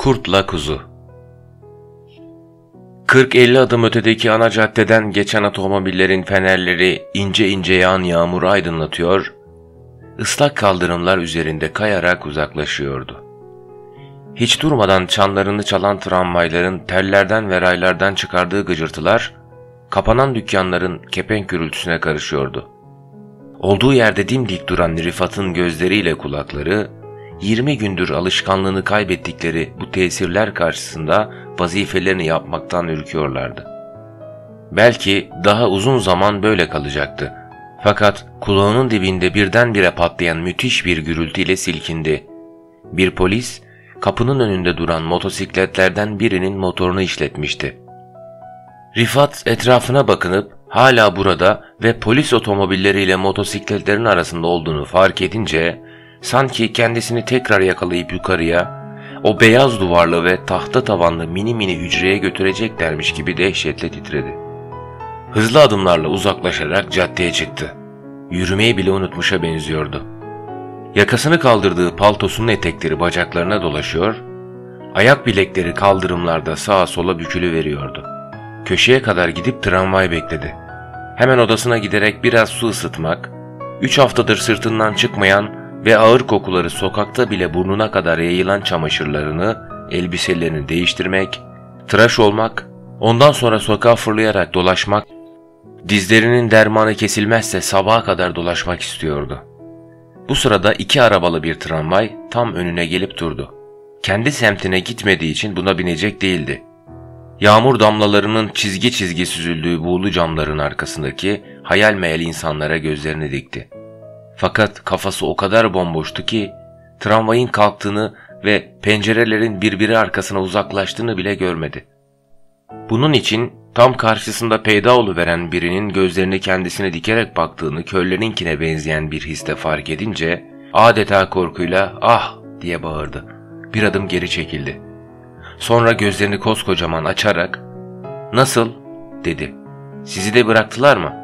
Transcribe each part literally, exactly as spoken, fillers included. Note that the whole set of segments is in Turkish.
Kurtla kuzu. kırk elli adım ötedeki ana caddeden geçen otomobillerin fenerleri ince ince yağan yağmuru aydınlatıyor, ıslak kaldırımlar üzerinde kayarak uzaklaşıyordu. Hiç durmadan çanlarını çalan tramvayların tellerden ve raylardan çıkardığı gıcırtılar, kapanan dükkanların kepenk gürültüsüne karışıyordu. Olduğu yerde dimdik duran Rifat'ın gözleriyle kulakları, yirmi gündür alışkanlığını kaybettikleri bu tesirler karşısında vazifelerini yapmaktan ürküyorlardı. Belki daha uzun zaman böyle kalacaktı. Fakat kulağının dibinde birdenbire patlayan müthiş bir gürültüyle silkindi. Bir polis, kapının önünde duran motosikletlerden birinin motorunu işletmişti. Rifat etrafına bakınıp hala burada ve polis otomobilleriyle motosikletlerin arasında olduğunu fark edince, sanki kendisini tekrar yakalayıp yukarıya, o beyaz duvarlı ve tahta tavanlı mini mini hücreye götüreceklermiş gibi dehşetle titredi. Hızlı adımlarla uzaklaşarak caddeye çıktı. Yürümeyi bile unutmuşa benziyordu. Yakasını kaldırdığı paltosunun etekleri bacaklarına dolaşıyor, ayak bilekleri kaldırımlarda sağa sola bükülüveriyordu. Köşeye kadar gidip tramvay bekledi. Hemen odasına giderek biraz su ısıtmak, üç haftadır sırtından çıkmayan ve ağır kokuları sokakta bile burnuna kadar yayılan çamaşırlarını, elbiselerini değiştirmek, tıraş olmak, ondan sonra sokağa fırlayarak dolaşmak, dizlerinin dermanı kesilmezse sabaha kadar dolaşmak istiyordu. Bu sırada iki arabalı bir tramvay tam önüne gelip durdu. Kendi semtine gitmediği için buna binecek değildi. Yağmur damlalarının çizgi çizgi süzüldüğü buğulu camların arkasındaki hayal meyal insanlara gözlerini dikti. Fakat kafası o kadar bomboştu ki tramvayın kalktığını ve pencerelerin birbiri arkasına uzaklaştığını bile görmedi. Bunun için tam karşısında peyda oluveren birinin gözlerini kendisine dikerek baktığını körlerinkine benzeyen bir hisle fark edince adeta korkuyla "Ah!" diye bağırdı. Bir adım geri çekildi. Sonra gözlerini koskocaman açarak "Nasıl?" dedi. "Sizi de bıraktılar mı?"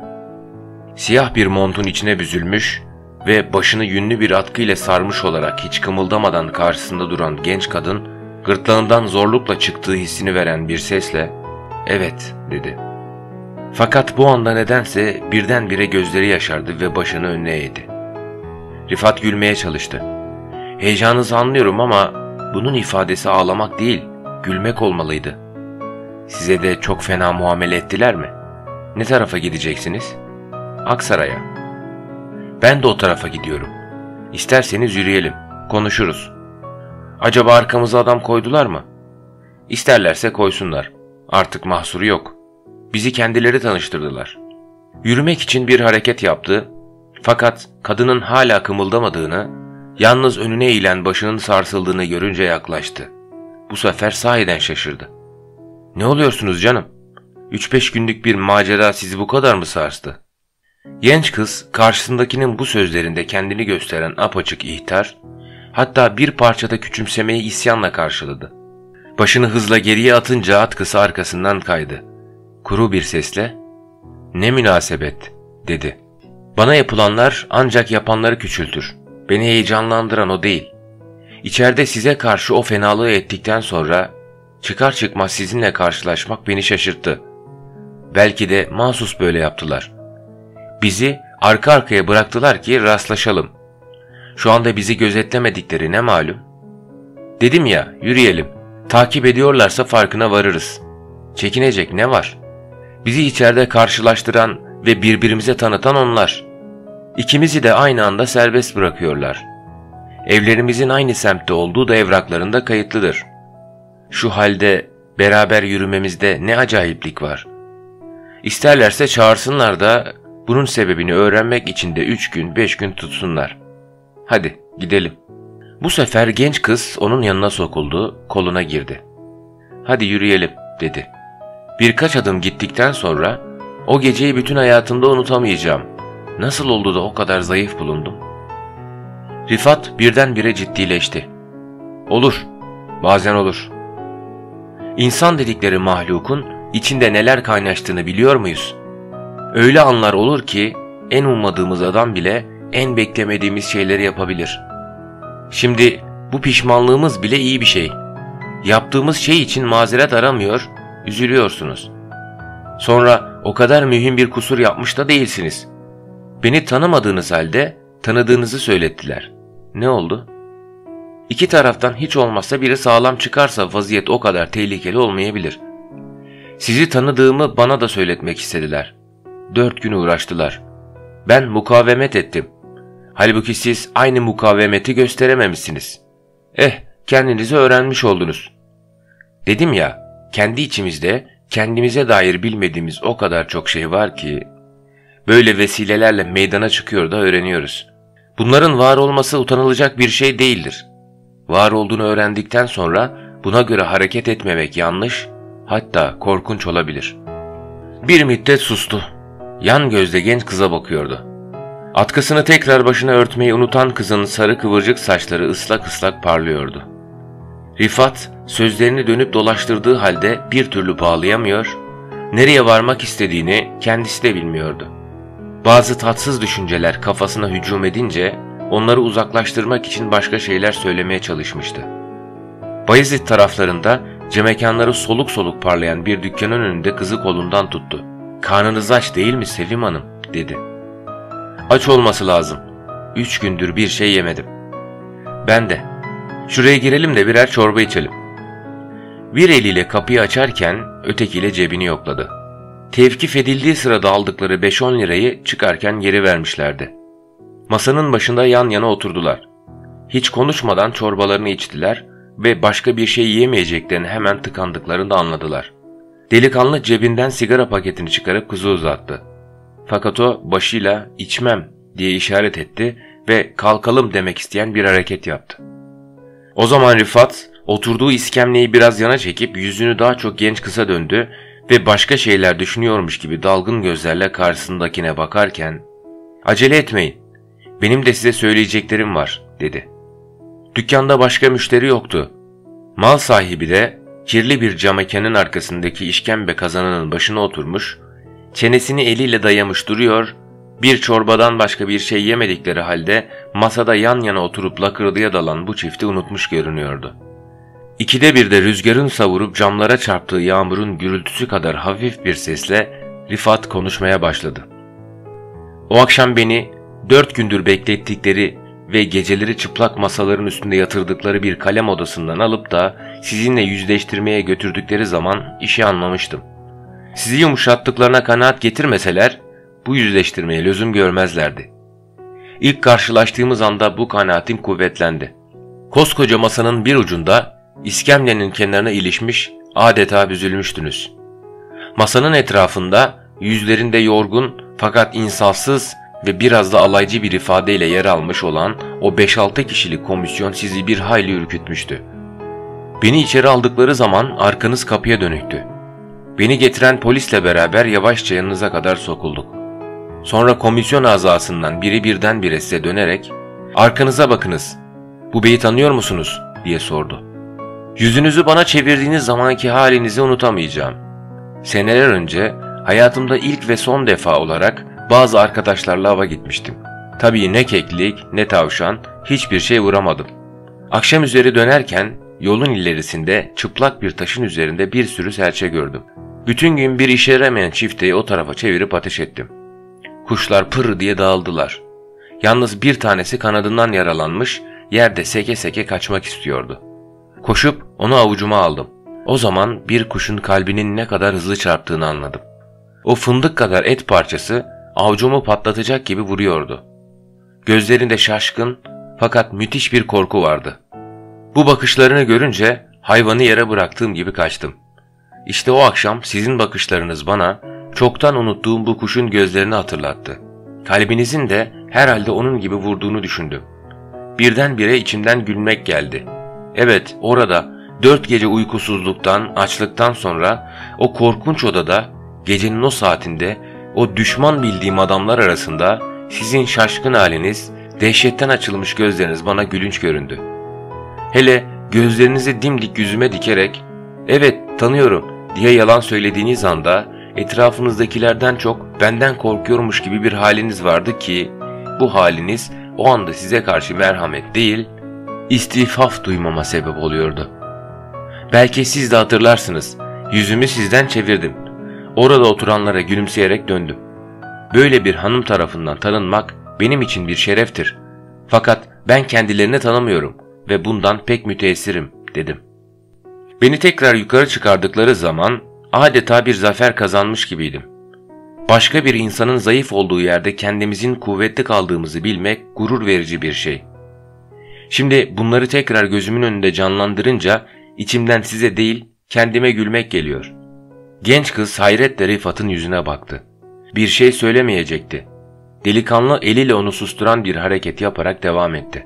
Siyah bir montun içine büzülmüş ve başını yünlü bir atkıyla sarmış olarak hiç kımıldamadan karşısında duran genç kadın, gırtlağından zorlukla çıktığı hissini veren bir sesle "Evet" dedi. Fakat bu anda nedense birdenbire gözleri yaşardı ve başını önüne eğdi. Rifat gülmeye çalıştı. "Heyecanınızı anlıyorum ama bunun ifadesi ağlamak değil, gülmek olmalıydı. Size de çok fena muamele ettiler mi? Ne tarafa gideceksiniz?" "Aksaray'a." "Ben de o tarafa gidiyorum. İsterseniz yürüyelim, konuşuruz." "Acaba arkamıza adam koydular mı?" "İsterlerse koysunlar. Artık mahsuru yok. Bizi kendileri tanıştırdılar." Yürümek için bir hareket yaptı. Fakat kadının hala kımıldamadığını, yalnız önüne eğilen başının sarsıldığını görünce yaklaştı. Bu sefer sahiden şaşırdı. "Ne oluyorsunuz canım? Üç beş günlük bir macera sizi bu kadar mı sarstı?" Genç kız karşısındakinin bu sözlerinde kendini gösteren apaçık ihtar, hatta bir parçada küçümsemeyi isyanla karşıladı. Başını hızla geriye atınca atkısı arkasından kaydı. Kuru bir sesle "Ne münasebet?" dedi. "Bana yapılanlar ancak yapanları küçültür. Beni heyecanlandıran o değil. İçeride size karşı o fenalığı ettikten sonra çıkar çıkmaz sizinle karşılaşmak beni şaşırttı. Belki de mahsus böyle yaptılar. Bizi arka arkaya bıraktılar ki rastlaşalım. Şu anda bizi gözetlemedikleri ne malum? Dedim ya, yürüyelim. Takip ediyorlarsa farkına varırız. Çekinecek ne var? Bizi içeride karşılaştıran ve birbirimize tanıtan onlar. İkimizi de aynı anda serbest bırakıyorlar. Evlerimizin aynı semtte olduğu da evraklarında kayıtlıdır. Şu halde beraber yürümemizde ne acayiplik var. İsterlerse çağırsınlar da bunun sebebini öğrenmek için de üç gün beş gün tutsunlar. Hadi gidelim." Bu sefer genç kız onun yanına sokuldu, koluna girdi. "Hadi yürüyelim" dedi. Birkaç adım gittikten sonra "O geceyi bütün hayatımda unutamayacağım. Nasıl oldu da o kadar zayıf bulundum?" Rifat birdenbire ciddileşti. "Olur, bazen olur. İnsan dedikleri mahlukun içinde neler kaynaştığını biliyor muyuz? Öyle anlar olur ki en ummadığımız adam bile en beklemediğimiz şeyleri yapabilir. Şimdi bu pişmanlığımız bile iyi bir şey. Yaptığımız şey için mazeret aramıyor, üzülüyorsunuz. Sonra o kadar mühim bir kusur yapmış da değilsiniz. Beni tanımadığınız halde tanıdığınızı söylettiler. Ne oldu? İki taraftan hiç olmazsa biri sağlam çıkarsa vaziyet o kadar tehlikeli olmayabilir. Sizi tanıdığımı bana da söyletmek istediler. Dört gün uğraştılar. Ben mukavemet ettim. Halbuki siz aynı mukavemeti gösterememişsiniz. Eh, kendinizi öğrenmiş oldunuz. Dedim ya, kendi içimizde kendimize dair bilmediğimiz o kadar çok şey var ki, böyle vesilelerle meydana çıkıyor da öğreniyoruz. Bunların var olması utanılacak bir şey değildir. Var olduğunu öğrendikten sonra buna göre hareket etmemek yanlış, hatta korkunç olabilir. Bir müddet sustu. Yan gözle genç kıza bakıyordu. Atkısını tekrar başına örtmeyi unutan kızın sarı kıvırcık saçları ıslak ıslak parlıyordu. Rifat sözlerini dönüp dolaştırdığı halde bir türlü bağlayamıyor, nereye varmak istediğini kendisi de bilmiyordu. Bazı tatsız düşünceler kafasına hücum edince onları uzaklaştırmak için başka şeyler söylemeye çalışmıştı. Bayezid taraflarında camekanları soluk soluk parlayan bir dükkanın önünde kızı kolundan tuttu. "Karnınız aç değil mi Sevim Hanım?" dedi. "Aç olması lazım. Üç gündür bir şey yemedim." "Ben de. Şuraya girelim de birer çorba içelim." Bir eliyle kapıyı açarken ötekiyle cebini yokladı. Tevkif edildiği sırada aldıkları beş on lirayı çıkarken geri vermişlerdi. Masanın başında yan yana oturdular. Hiç konuşmadan çorbalarını içtiler ve başka bir şey yiyemeyeceklerini hemen tıkandıklarını da anladılar. Delikanlı cebinden sigara paketini çıkarıp kıza uzattı. Fakat o başıyla "içmem" diye işaret etti ve "kalkalım" demek isteyen bir hareket yaptı. O zaman Rifat oturduğu iskemleyi biraz yana çekip yüzünü daha çok genç kıza döndü ve başka şeyler düşünüyormuş gibi dalgın gözlerle karşısındakine bakarken "Acele etmeyin, benim de size söyleyeceklerim var" dedi. Dükkanda başka müşteri yoktu. Mal sahibi de kirli bir camekanın arkasındaki işkembe kazanının başına oturmuş, çenesini eliyle dayamış duruyor, bir çorbadan başka bir şey yemedikleri halde masada yan yana oturup lakırdıya dalan bu çifti unutmuş görünüyordu. İkide bir de rüzgarın savurup camlara çarptığı yağmurun gürültüsü kadar hafif bir sesle Rifat konuşmaya başladı. "O akşam beni dört gündür beklettikleri ve geceleri çıplak masaların üstünde yatırdıkları bir kalem odasından alıp da sizinle yüzleştirmeye götürdükleri zaman işi anlamıştım. Sizi yumuşattıklarına kanaat getirmeseler bu yüzleştirmeye lüzum görmezlerdi. İlk karşılaştığımız anda bu kanaatim kuvvetlendi. Koskoca masanın bir ucunda iskemlenin kenarına ilişmiş, adeta büzülmüştünüz. Masanın etrafında yüzlerinde yorgun fakat insafsız ve biraz da alaycı bir ifadeyle yer almış olan o beş altı kişilik komisyon sizi bir hayli ürkütmüştü. Beni içeri aldıkları zaman arkanız kapıya dönüktü. Beni getiren polisle beraber yavaşça yanınıza kadar sokulduk. Sonra komisyon azasından biri birdenbire size dönerek "Arkanıza bakınız, bu beyi tanıyor musunuz?" diye sordu. Yüzünüzü bana çevirdiğiniz zamanki halinizi unutamayacağım. Seneler önce hayatımda ilk ve son defa olarak bazı arkadaşlarla hava gitmiştim. Tabii ne keklik ne tavşan, hiçbir şey vuramadım. Akşam üzeri dönerken yolun ilerisinde çıplak bir taşın üzerinde bir sürü serçe gördüm. Bütün gün bir işe yaramayan çifteyi o tarafa çevirip ateş ettim. Kuşlar pır diye dağıldılar. Yalnız bir tanesi kanadından yaralanmış, yerde seke seke kaçmak istiyordu. Koşup onu avucuma aldım. O zaman bir kuşun kalbinin ne kadar hızlı çarptığını anladım. O fındık kadar et parçası avucumu patlatacak gibi vuruyordu. Gözlerinde şaşkın fakat müthiş bir korku vardı. Bu bakışlarını görünce hayvanı yere bıraktığım gibi kaçtım. İşte o akşam sizin bakışlarınız bana çoktan unuttuğum bu kuşun gözlerini hatırlattı. Kalbinizin de herhalde onun gibi vurduğunu düşündüm. Birdenbire içimden gülmek geldi. Evet, orada dört gece uykusuzluktan, açlıktan sonra o korkunç odada, gecenin o saatinde, o düşman bildiğim adamlar arasında sizin şaşkın haliniz, dehşetten açılmış gözleriniz bana gülünç göründü. Hele gözlerinizi dimdik yüzüme dikerek "Evet, tanıyorum" diye yalan söylediğiniz anda etrafınızdakilerden çok benden korkuyormuş gibi bir haliniz vardı ki bu haliniz o anda size karşı merhamet değil, istifaf duymama sebep oluyordu. Belki siz de hatırlarsınız. Yüzümü sizden çevirdim. Orada oturanlara gülümseyerek döndüm. Böyle bir hanım tarafından tanınmak benim için bir şereftir. Fakat ben kendilerini tanımıyorum ve bundan pek müteessirim, dedim. Beni tekrar yukarı çıkardıkları zaman adeta bir zafer kazanmış gibiydim. Başka bir insanın zayıf olduğu yerde kendimizin kuvvetli kaldığımızı bilmek gurur verici bir şey. Şimdi bunları tekrar gözümün önünde canlandırınca içimden size değil kendime gülmek geliyor. Genç kız hayretle Rifat'ın yüzüne baktı. Bir şey söylemeyecekti. Delikanlı eliyle onu susturan bir hareket yaparak devam etti.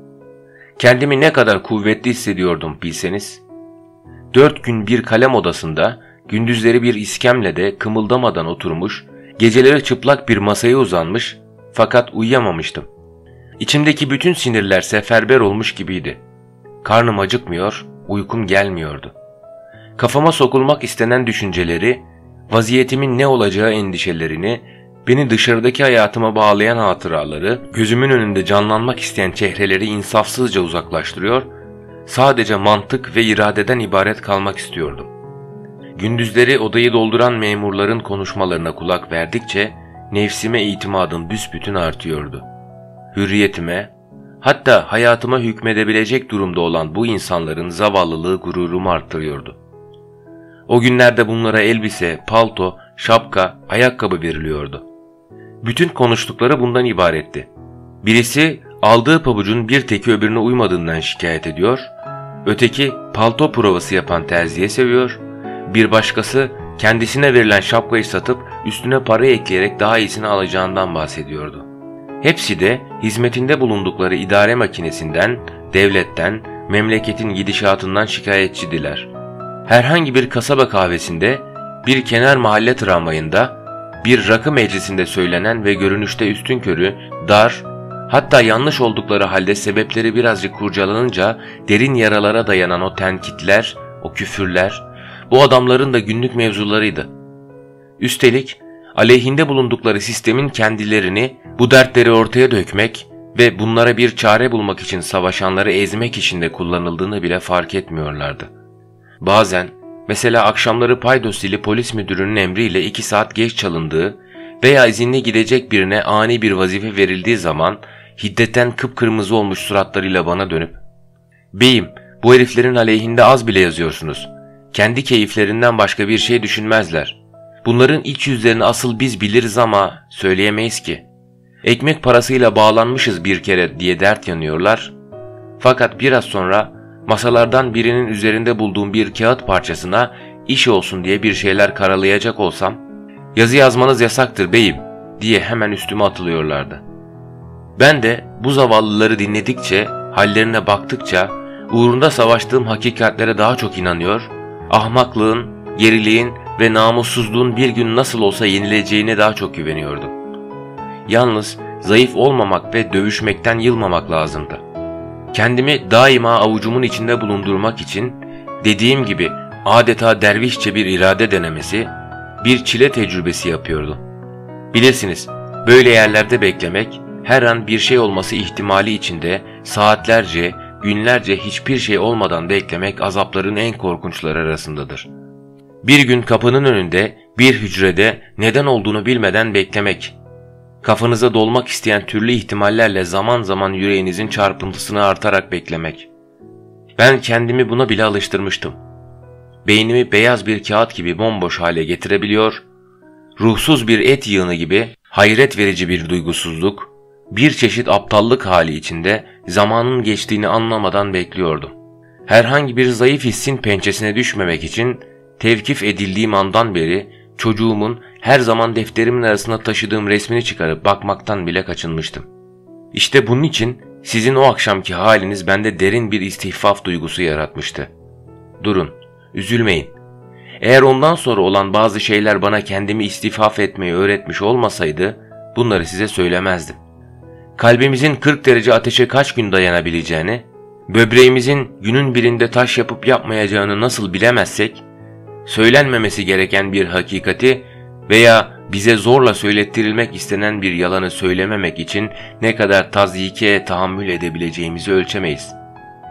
Kendimi ne kadar kuvvetli hissediyordum bilseniz. Dört gün bir kalem odasında, gündüzleri bir iskemlede kımıldamadan oturmuş, geceleri çıplak bir masaya uzanmış fakat uyuyamamıştım. İçimdeki bütün sinirler seferber olmuş gibiydi. Karnım acıkmıyor, uykum gelmiyordu. Kafama sokulmak istenen düşünceleri, vaziyetimin ne olacağı endişelerini, beni dışarıdaki hayatıma bağlayan hatıraları, gözümün önünde canlanmak isteyen çehreleri insafsızca uzaklaştırıyor, sadece mantık ve iradeden ibaret kalmak istiyordum. Gündüzleri odayı dolduran memurların konuşmalarına kulak verdikçe nefsime itimadım büsbütün artıyordu. Hürriyetime, hatta hayatıma hükmedebilecek durumda olan bu insanların zavallılığı gururumu arttırıyordu. O günlerde bunlara elbise, palto, şapka, ayakkabı veriliyordu. Bütün konuştukları bundan ibaretti. Birisi aldığı pabucun bir teki öbürüne uymadığından şikayet ediyor, öteki palto provası yapan terziye seviyor, bir başkası kendisine verilen şapkayı satıp üstüne para ekleyerek daha iyisini alacağından bahsediyordu. Hepsi de hizmetinde bulundukları idare makinesinden, devletten, memleketin gidişatından şikayetçidiler. Herhangi bir kasaba kahvesinde, bir kenar mahalle tramvayında, bir rakı meclisinde söylenen ve görünüşte üstünkörü, dar, hatta yanlış oldukları halde sebepleri birazcık kurcalanınca derin yaralara dayanan o tenkitler, o küfürler, bu adamların da günlük mevzularıydı. Üstelik aleyhinde bulundukları sistemin kendilerini bu dertleri ortaya dökmek ve bunlara bir çare bulmak için savaşanları ezmek için de kullanıldığını bile fark etmiyorlardı. Bazen, mesela akşamları paydos zili polis müdürünün emriyle iki saat geç çalındığı veya izinli gidecek birine ani bir vazife verildiği zaman hiddetten kıpkırmızı olmuş suratlarıyla bana dönüp "Beyim, bu heriflerin aleyhinde az bile yazıyorsunuz. Kendi keyiflerinden başka bir şey düşünmezler. Bunların iç yüzlerini asıl biz biliriz ama söyleyemeyiz ki. Ekmek parasıyla bağlanmışız bir kere diye dert yanıyorlar. Fakat biraz sonra masalardan birinin üzerinde bulduğum bir kağıt parçasına iş olsun diye bir şeyler karalayacak olsam, yazı yazmanız yasaktır beyim diye hemen üstüme atılıyorlardı. Ben de bu zavallıları dinledikçe, hallerine baktıkça uğrunda savaştığım hakikatlere daha çok inanıyor, ahmaklığın, geriliğin ve namussuzluğun bir gün nasıl olsa yenileceğine daha çok güveniyordum. Yalnız zayıf olmamak ve dövüşmekten yılmamak lazımdı. Kendimi daima avucumun içinde bulundurmak için dediğim gibi adeta dervişçe bir irade denemesi, bir çile tecrübesi yapıyordum. Bilirsiniz, böyle yerlerde beklemek, her an bir şey olması ihtimali içinde saatlerce, günlerce hiçbir şey olmadan beklemek azapların en korkunçları arasındadır. Bir gün kapının önünde, bir hücrede neden olduğunu bilmeden beklemek, kafanıza dolmak isteyen türlü ihtimallerle zaman zaman yüreğinizin çarpıntısını artarak beklemek. Ben kendimi buna bile alıştırmıştım. Beynimi beyaz bir kağıt gibi bomboş hale getirebiliyor, ruhsuz bir et yığını gibi hayret verici bir duygusuzluk, bir çeşit aptallık hali içinde zamanın geçtiğini anlamadan bekliyordum. Herhangi bir zayıf hissin pençesine düşmemek için tevkif edildiğim andan beri çocuğumun her zaman defterimin arasında taşıdığım resmini çıkarıp bakmaktan bile kaçınmıştım. İşte bunun için sizin o akşamki haliniz bende derin bir istihfaf duygusu yaratmıştı. Durun, üzülmeyin. Eğer ondan sonra olan bazı şeyler bana kendimi istifaf etmeyi öğretmiş olmasaydı bunları size söylemezdim. Kalbimizin kırk derece ateşe kaç gün dayanabileceğini, böbreğimizin günün birinde taş yapıp yapmayacağını nasıl bilemezsek, söylenmemesi gereken bir hakikati veya bize zorla söylettirilmek istenen bir yalanı söylememek için ne kadar tazyike tahammül edebileceğimizi ölçemeyiz.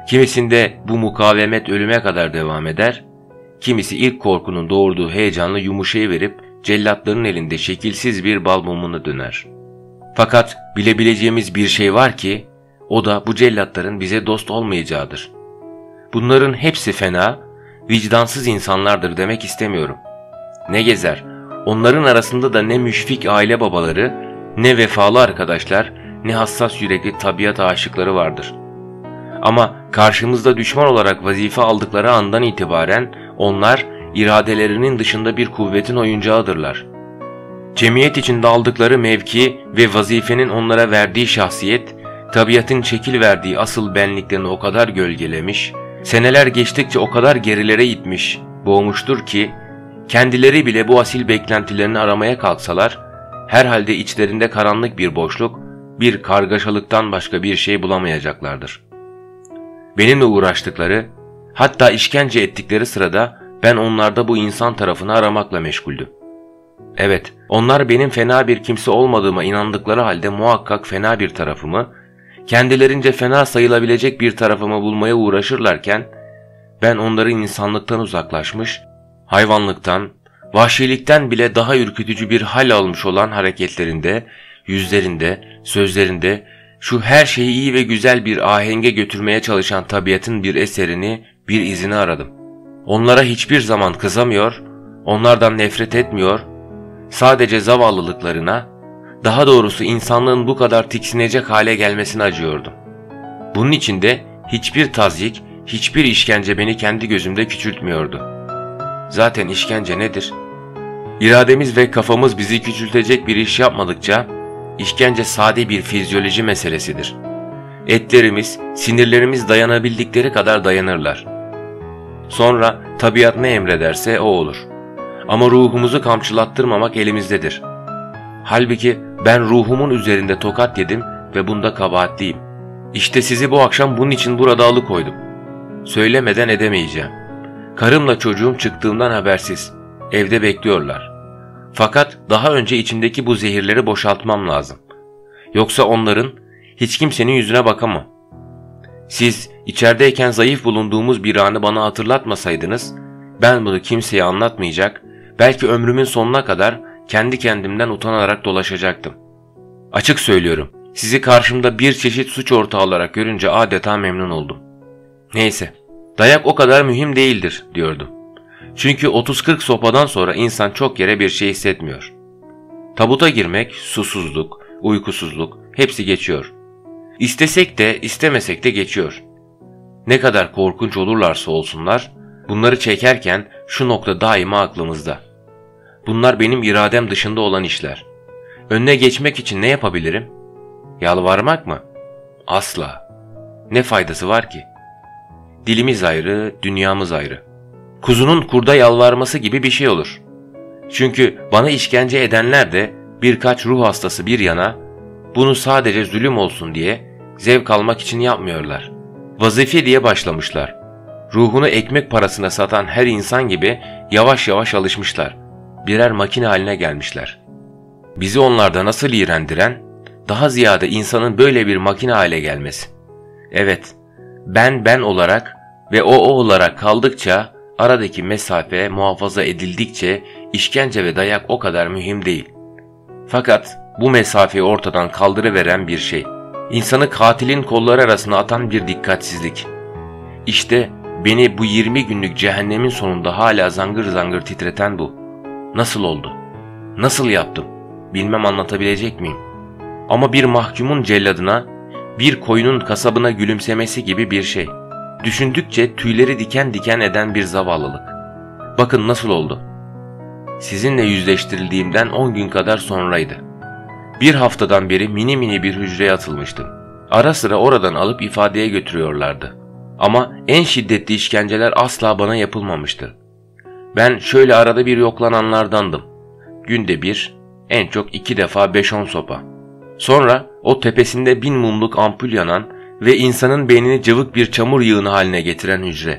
Kimisinde bu mukavemet ölüme kadar devam eder, kimisi ilk korkunun doğurduğu heyecanla yumuşayıverip cellatların elinde şekilsiz bir bal mumuna döner. Fakat bilebileceğimiz bir şey var ki, o da bu cellatların bize dost olmayacağıdır. Bunların hepsi fena, vicdansız insanlardır demek istemiyorum. Ne gezer, onların arasında da ne müşfik aile babaları, ne vefalı arkadaşlar, ne hassas yürekli tabiat aşıkları vardır. Ama karşımızda düşman olarak vazife aldıkları andan itibaren onlar iradelerinin dışında bir kuvvetin oyuncağıdırlar. Cemiyet içinde aldıkları mevki ve vazifenin onlara verdiği şahsiyet, tabiatın şekil verdiği asıl benliklerini o kadar gölgelemiş, seneler geçtikçe o kadar gerilere itmiş, boğmuştur ki, kendileri bile bu asil beklentilerini aramaya kalksalar, herhalde içlerinde karanlık bir boşluk, bir kargaşalıktan başka bir şey bulamayacaklardır. Benimle uğraştıkları, hatta işkence ettikleri sırada ben onlarda bu insan tarafını aramakla meşguldüm. Evet, onlar benim fena bir kimse olmadığıma inandıkları halde muhakkak fena bir tarafımı, kendilerince fena sayılabilecek bir tarafımı bulmaya uğraşırlarken, ben onların insanlıktan uzaklaşmış, hayvanlıktan, vahşilikten bile daha ürkütücü bir hal almış olan hareketlerinde, yüzlerinde, sözlerinde, şu her şeyi iyi ve güzel bir ahenge götürmeye çalışan tabiatın bir eserini, bir izini aradım. Onlara hiçbir zaman kızamıyor, onlardan nefret etmiyor, sadece zavallılıklarına, daha doğrusu insanlığın bu kadar tiksinecek hale gelmesine acıyordum. Bunun için de hiçbir tazyik, hiçbir işkence beni kendi gözümde küçültmüyordu. Zaten işkence nedir? İrademiz ve kafamız bizi küçültecek bir iş yapmadıkça, işkence sade bir fizyoloji meselesidir. Etlerimiz, sinirlerimiz dayanabildikleri kadar dayanırlar. Sonra tabiat ne emrederse o olur. Ama ruhumuzu kamçılattırmamak elimizdedir. Halbuki ben ruhumun üzerinde tokat yedim ve bunda kabahatliyim. İşte sizi bu akşam bunun için burada alıkoydum. Söylemeden edemeyeceğim. Karımla çocuğum çıktığımdan habersiz. Evde bekliyorlar. Fakat daha önce içimdeki bu zehirleri boşaltmam lazım. Yoksa onların, hiç kimsenin yüzüne bakamam. Siz içerideyken zayıf bulunduğumuz bir anı bana hatırlatmasaydınız, ben bunu kimseye anlatmayacak, belki ömrümün sonuna kadar kendi kendimden utanarak dolaşacaktım. Açık söylüyorum, sizi karşımda bir çeşit suç ortağı olarak görünce adeta memnun oldum. Neyse, dayak o kadar mühim değildir diyordum. Çünkü otuz kırk sopadan sonra insan çok yere bir şey hissetmiyor. Tabuta girmek, susuzluk, uykusuzluk hepsi geçiyor. İstesek de istemesek de geçiyor. Ne kadar korkunç olurlarsa olsunlar, bunları çekerken şu nokta daima aklımızda. Bunlar benim iradem dışında olan işler. Önüne geçmek için ne yapabilirim? Yalvarmak mı? Asla. Ne faydası var ki? Dilimiz ayrı, dünyamız ayrı. Kuzunun kurda yalvarması gibi bir şey olur. Çünkü bana işkence edenler de birkaç ruh hastası bir yana, bunu sadece zulüm olsun diye zevk almak için yapmıyorlar. Vazife diye başlamışlar. Ruhunu ekmek parasına satan her insan gibi yavaş yavaş alışmışlar. Birer makine haline gelmişler. Bizi onlarda nasıl iğrendiren, daha ziyade insanın böyle bir makine hale gelmesi. Evet, ben ben olarak ve o o olarak kaldıkça, aradaki mesafe muhafaza edildikçe işkence ve dayak o kadar mühim değil. Fakat bu mesafeyi ortadan kaldırıveren bir şey, insanı katilin kolları arasına atan bir dikkatsizlik. İşte beni bu yirmi günlük cehennemin sonunda hala zangır zangır titreten bu. Nasıl oldu? Nasıl yaptım? Bilmem anlatabilecek miyim? Ama bir mahkumun celladına, bir koyunun kasabına gülümsemesi gibi bir şey. Düşündükçe tüyleri diken diken eden bir zavallılık. Bakın nasıl oldu. Sizinle yüzleştirildiğimden on gün kadar sonraydı. Bir haftadan beri mini mini bir hücreye atılmıştım. Ara sıra oradan alıp ifadeye götürüyorlardı. Ama en şiddetli işkenceler asla bana yapılmamıştı. Ben şöyle arada bir yoklananlardandım. Günde bir, en çok iki defa beş on sopa. Sonra o tepesinde bin mumluk ampul yanan ve insanın beynini cıvık bir çamur yığını haline getiren hücre.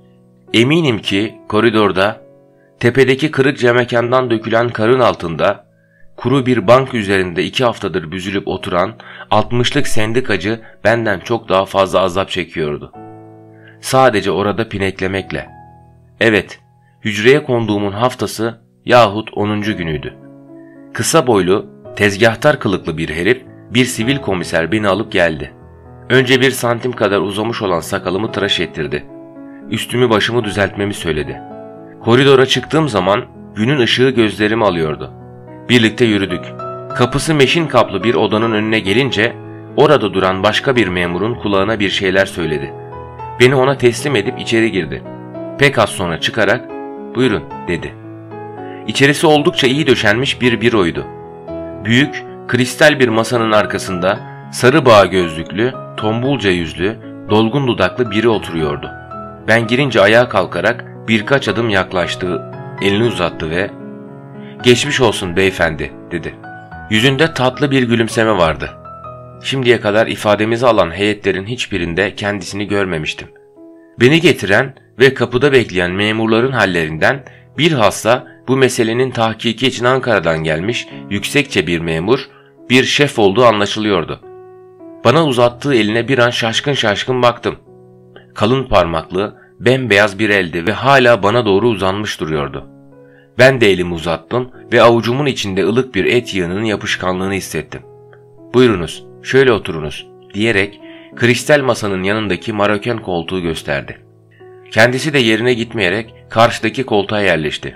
Eminim ki koridorda, tepedeki kırık camekandan dökülen karın altında, kuru bir bank üzerinde iki haftadır büzülüp oturan altmışlık sendikacı benden çok daha fazla azap çekiyordu. sadece orada pineklemekle. Evet, hücreye konduğumun haftası yahut onuncu günüydü. Kısa boylu, tezgahtar kılıklı bir herif, bir sivil komiser beni alıp geldi. Önce bir santim kadar uzamış olan sakalımı tıraş ettirdi. Üstümü başımı düzeltmemi söyledi. Koridora çıktığım zaman günün ışığı gözlerimi alıyordu. Birlikte yürüdük. Kapısı meşin kaplı bir odanın önüne gelince orada duran başka bir memurun kulağına bir şeyler söyledi. Beni ona teslim edip içeri girdi. Pek az sonra çıkarak "Buyurun," dedi. İçerisi oldukça iyi döşenmiş bir büroydu. Büyük, kristal bir masanın arkasında sarı bağ gözlüklü, tombulca yüzlü, dolgun dudaklı biri oturuyordu. Ben girince ayağa kalkarak birkaç adım yaklaştı, elini uzattı ve "Geçmiş olsun beyefendi," dedi. Yüzünde tatlı bir gülümseme vardı. Şimdiye kadar ifademizi alan heyetlerin hiçbirinde kendisini görmemiştim. Beni getiren ve kapıda bekleyen memurların hallerinden, bilhassa bu meselenin tahkiki için Ankara'dan gelmiş yüksekçe bir memur, bir şef olduğu anlaşılıyordu. Bana uzattığı eline bir an şaşkın şaşkın baktım. Kalın parmaklı, bembeyaz bir eldi ve hala bana doğru uzanmış duruyordu. Ben de elimi uzattım ve avucumun içinde ılık bir et yığınının yapışkanlığını hissettim. "Buyurunuz, şöyle oturunuz," diyerek kristal masanın yanındaki maroken koltuğu gösterdi. Kendisi de yerine gitmeyerek karşıdaki koltuğa yerleşti.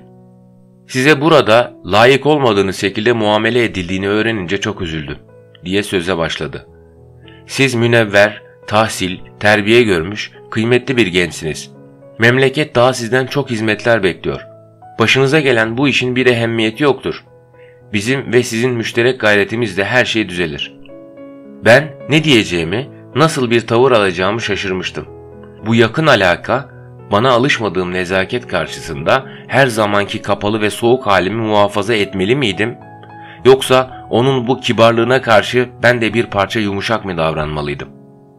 "Size burada layık olmadığınız şekilde muamele edildiğini öğrenince çok üzüldüm," diye söze başladı. "Siz münevver, tahsil, terbiye görmüş, kıymetli bir gençsiniz. Memleket daha sizden çok hizmetler bekliyor. Başınıza gelen bu işin bir ehemmiyeti yoktur. Bizim ve sizin müşterek gayretimizle her şey düzelir." Ben ne diyeceğimi, nasıl bir tavır alacağımı şaşırmıştım. Bu yakın alaka, bana alışmadığım nezaket karşısında her zamanki kapalı ve soğuk halimi muhafaza etmeli miydim? Yoksa onun bu kibarlığına karşı ben de bir parça yumuşak mı davranmalıydım?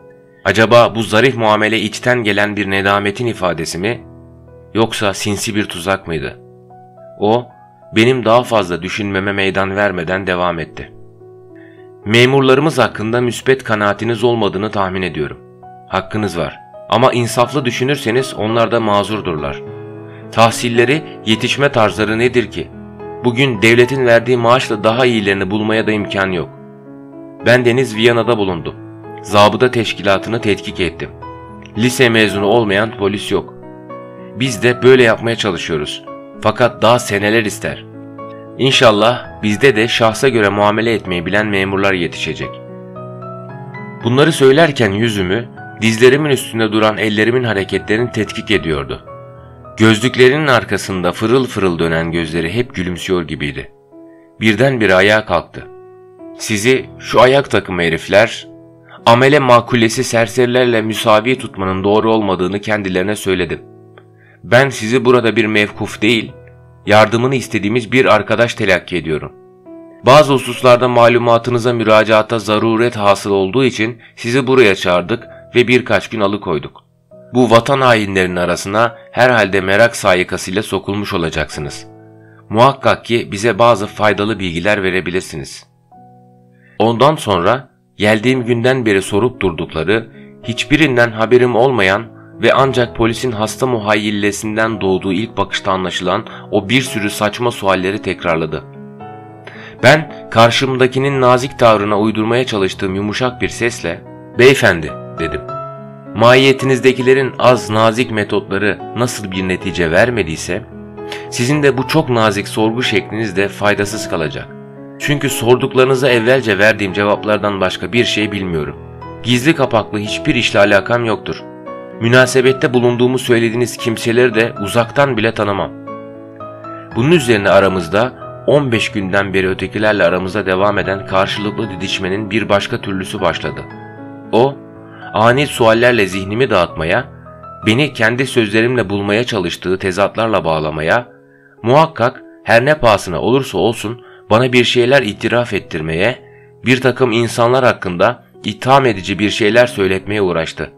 Acaba bu zarif muamele içten gelen bir nedametin ifadesi mi? Yoksa sinsi bir tuzak mıydı? O, benim daha fazla düşünmeme meydan vermeden devam etti. "Memurlarımız hakkında müspet kanaatiniz olmadığını tahmin ediyorum. Hakkınız var. Ama insaflı düşünürseniz onlar da mazurdurlar. Tahsilleri, yetişme tarzları nedir ki? Bugün devletin verdiği maaşla daha iyilerini bulmaya da imkan yok. Ben deniz Viyana'da bulundum. Zabıta teşkilatını tetkik ettim. Lise mezunu olmayan polis yok. Biz de böyle yapmaya çalışıyoruz. Fakat daha seneler ister. İnşallah bizde de şahsa göre muamele etmeyi bilen memurlar yetişecek." Bunları söylerken yüzümü, dizlerimin üstünde duran ellerimin hareketlerini tetkik ediyordu. Gözlüklerinin arkasında fırıl fırıl dönen gözleri hep gülümsüyor gibiydi. Birdenbire ayağa kalktı. "Sizi şu ayak takımı herifler, amele makulesi serserilerle müsavi tutmanın doğru olmadığını kendilerine söyledim. Ben sizi burada bir mevkuf değil, yardımını istediğimiz bir arkadaş telakki ediyorum. Bazı hususlarda malumatınıza müracaata zaruret hasıl olduğu için sizi buraya çağırdık ve birkaç gün alıkoyduk. Bu vatan hainlerinin arasına herhalde merak sayıkasıyla sokulmuş olacaksınız. Muhakkak ki bize bazı faydalı bilgiler verebilirsiniz." Ondan sonra geldiğim günden beri sorup durdukları, hiçbirinden haberim olmayan ve ancak polisin hasta muhayyillesinden doğduğu ilk bakışta anlaşılan o bir sürü saçma sualleri tekrarladı. Ben karşımdakinin nazik tavrına uydurmaya çalıştığım yumuşak bir sesle "Beyefendi," dedim. "Mahiyetinizdekilerin az nazik metotları nasıl bir netice vermediyse, sizin de bu çok nazik sorgu şekliniz de faydasız kalacak. Çünkü sorduklarınıza evvelce verdiğim cevaplardan başka bir şey bilmiyorum. Gizli kapaklı hiçbir işle alakam yoktur. Münasebette bulunduğumu söylediğiniz kimseleri de uzaktan bile tanımam." Bunun üzerine aramızda on beş günden beri ötekilerle aramızda devam eden karşılıklı didişmenin bir başka türlüsü başladı. O, ani suallerle zihnimi dağıtmaya, beni kendi sözlerimle bulmaya çalıştığı tezatlarla bağlamaya, muhakkak her ne pahasına olursa olsun bana bir şeyler itiraf ettirmeye, bir takım insanlar hakkında itham edici bir şeyler söyletmeye uğraştı.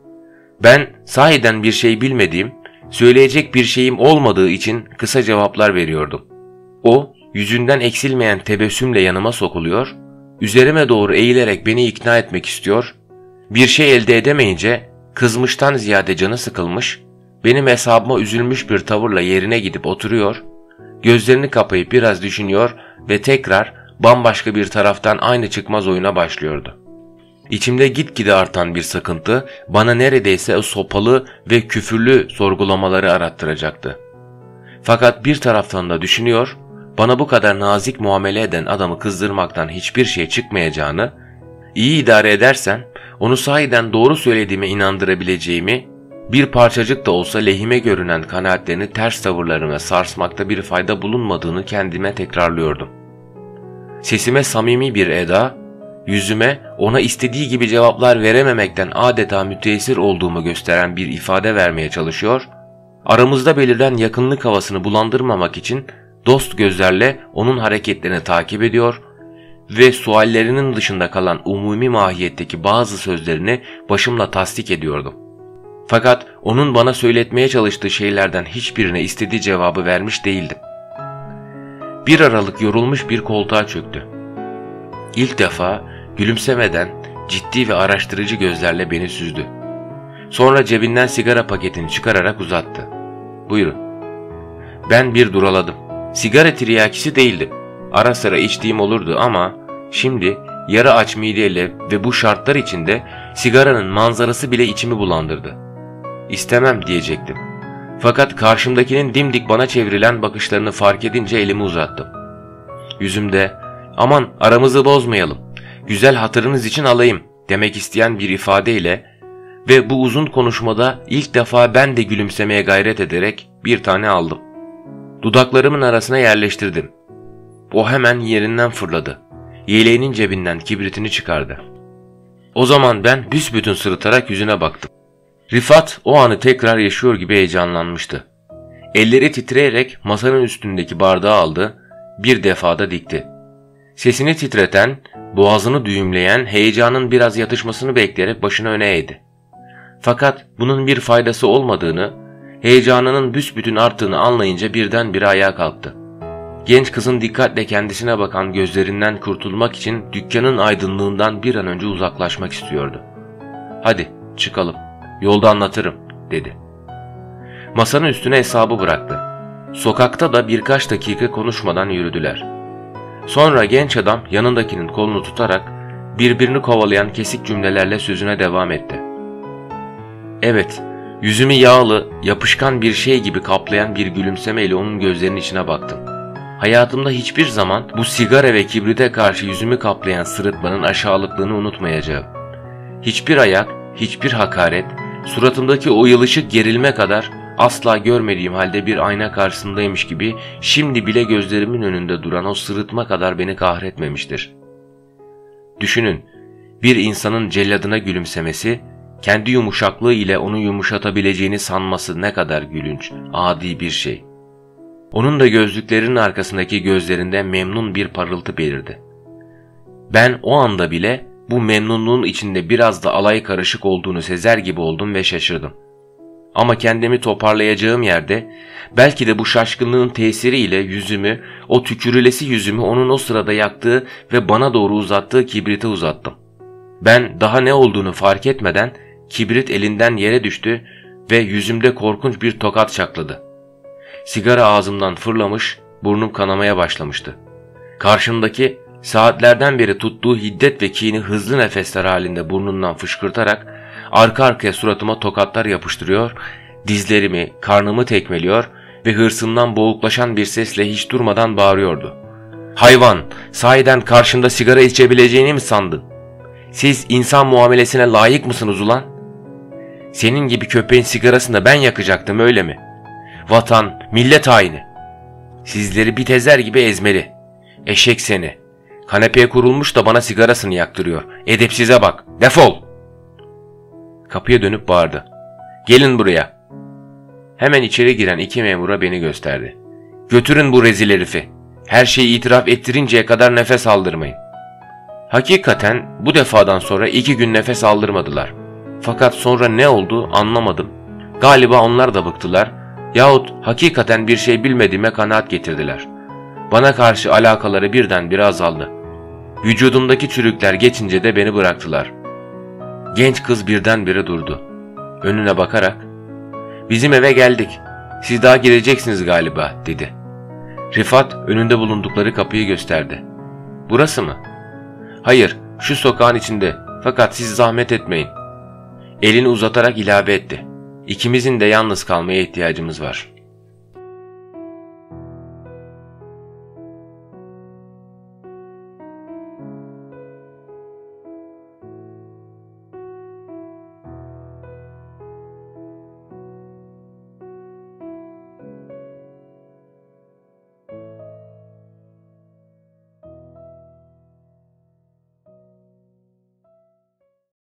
Ben sahiden bir şey bilmediğim, söyleyecek bir şeyim olmadığı için kısa cevaplar veriyordum. O, yüzünden eksilmeyen tebessümle yanıma sokuluyor, üzerime doğru eğilerek beni ikna etmek istiyor, bir şey elde edemeyince kızmıştan ziyade canı sıkılmış, benim hesabıma üzülmüş bir tavırla yerine gidip oturuyor, gözlerini kapayıp biraz düşünüyor ve tekrar bambaşka bir taraftan aynı çıkmaz oyuna başlıyordu. İçimde gitgide artan bir sıkıntı bana neredeyse o sopalı ve küfürlü sorgulamaları arattıracaktı. Fakat bir taraftan da düşünüyor, bana bu kadar nazik muamele eden adamı kızdırmaktan hiçbir şey çıkmayacağını, iyi idare edersem onu sahiden doğru söylediğime inandırabileceğimi, bir parçacık da olsa lehime görünen kanaatlerini ters tavırlarıma sarsmakta bir fayda bulunmadığını kendime tekrarlıyordum. Sesime samimi bir eda, yüzüme ona istediği gibi cevaplar verememekten adeta müteessir olduğumu gösteren bir ifade vermeye çalışıyor, aramızda beliren yakınlık havasını bulandırmamak için dost gözlerle onun hareketlerini takip ediyor ve suallerinin dışında kalan umumi mahiyetteki bazı sözlerini başımla tasdik ediyordum. Fakat onun bana söyletmeye çalıştığı şeylerden hiçbirine istediği cevabı vermiş değildim. Bir aralık yorulmuş bir koltuğa çöktü. İlk defa gülümsemeden ciddi ve araştırıcı gözlerle beni süzdü. Sonra cebinden sigara paketini çıkararak uzattı. "Buyurun." Ben bir duraladım. Sigara tiryakisi değildim. Ara sıra içtiğim olurdu ama şimdi yarı aç mideyle ve bu şartlar içinde sigaranın manzarası bile içimi bulandırdı. İstemem diyecektim. Fakat karşımdakinin dimdik bana çevrilen bakışlarını fark edince elimi uzattım. Yüzümde "Aman aramızı bozmayalım, güzel hatırınız için alayım" demek isteyen bir ifadeyle ve bu uzun konuşmada ilk defa ben de gülümsemeye gayret ederek bir tane aldım. Dudaklarımın arasına yerleştirdim. O hemen yerinden fırladı. Yeleğinin cebinden kibritini çıkardı. O zaman ben büsbütün sırıtarak yüzüne baktım. Rifat o anı tekrar yaşıyor gibi heyecanlanmıştı. Elleri titreyerek masanın üstündeki bardağı aldı, bir defada dikti. Sesini titreten, boğazını düğümleyen, heyecanın biraz yatışmasını bekleyerek başını öne eğdi. Fakat bunun bir faydası olmadığını, heyecanının büsbütün arttığını anlayınca birdenbire ayağa kalktı. Genç kızın dikkatle kendisine bakan gözlerinden kurtulmak için dükkanın aydınlığından bir an önce uzaklaşmak istiyordu. "Hadi çıkalım, yolda anlatırım" dedi. Masanın üstüne hesabı bıraktı. Sokakta da birkaç dakika konuşmadan yürüdüler. Sonra genç adam yanındakinin kolunu tutarak birbirini kovalayan kesik cümlelerle sözüne devam etti. Evet, yüzümü yağlı, yapışkan bir şey gibi kaplayan bir gülümsemeyle onun gözlerinin içine baktım. Hayatımda hiçbir zaman bu sigara ve kibrite karşı yüzümü kaplayan sırıtmanın aşağılıklığını unutmayacağım. Hiçbir ayak, hiçbir hakaret, suratımdaki o yılışık gerilme kadar asla görmediğim halde bir ayna karşısındaymış gibi şimdi bile gözlerimin önünde duran o sırıtma kadar beni kahretmemiştir. Düşünün, bir insanın celladına gülümsemesi, kendi yumuşaklığı ile onu yumuşatabileceğini sanması ne kadar gülünç, adi bir şey. Onun da gözlüklerinin arkasındaki gözlerinde memnun bir parıltı belirdi. Ben o anda bile bu memnunluğun içinde biraz da alay karışık olduğunu sezer gibi oldum ve şaşırdım. Ama kendimi toparlayacağım yerde belki de bu şaşkınlığın tesiriyle yüzümü, o tükürülesi yüzümü onun o sırada yaktığı ve bana doğru uzattığı kibrite uzattım. Ben daha ne olduğunu fark etmeden kibrit elinden yere düştü ve yüzümde korkunç bir tokat çakladı. Sigara ağzımdan fırlamış, burnum kanamaya başlamıştı. Karşımdaki saatlerden beri tuttuğu hiddet ve kini hızlı nefesler halinde burnundan fışkırtarak arka arkaya suratıma tokatlar yapıştırıyor, dizlerimi, karnımı tekmeliyor ve hırsından boğuklaşan bir sesle hiç durmadan bağırıyordu. "Hayvan, sahiden karşında sigara içebileceğini mi sandın? Siz insan muamelesine layık mısınız ulan? Senin gibi köpeğin sigarasını da ben yakacaktım, öyle mi? Vatan, millet haini. Sizleri bir tezer gibi ezmeli. Eşek seni. Kanepeye kurulmuş da bana sigarasını yaktırıyor. Edepsize bak, defol!" Kapıya dönüp bağırdı. "Gelin buraya." Hemen içeri giren iki memura beni gösterdi. "Götürün bu rezil herifi. Her şeyi itiraf ettirinceye kadar nefes aldırmayın." Hakikaten bu defadan sonra iki gün nefes aldırmadılar. Fakat sonra ne oldu anlamadım. Galiba onlar da bıktılar yahut hakikaten bir şey bilmediğime kanaat getirdiler. Bana karşı alakaları birdenbire azaldı. Vücudumdaki çürükler geçince de beni bıraktılar. Genç kız birdenbire durdu. önüne bakarak "Bizim eve geldik. Siz daha gireceksiniz galiba," dedi. Rifat önünde bulundukları kapıyı gösterdi. "Burası mı?" "Hayır, şu sokağın içinde. Fakat siz zahmet etmeyin." Elini uzatarak ilave etti. "İkimizin de yalnız kalmaya ihtiyacımız var."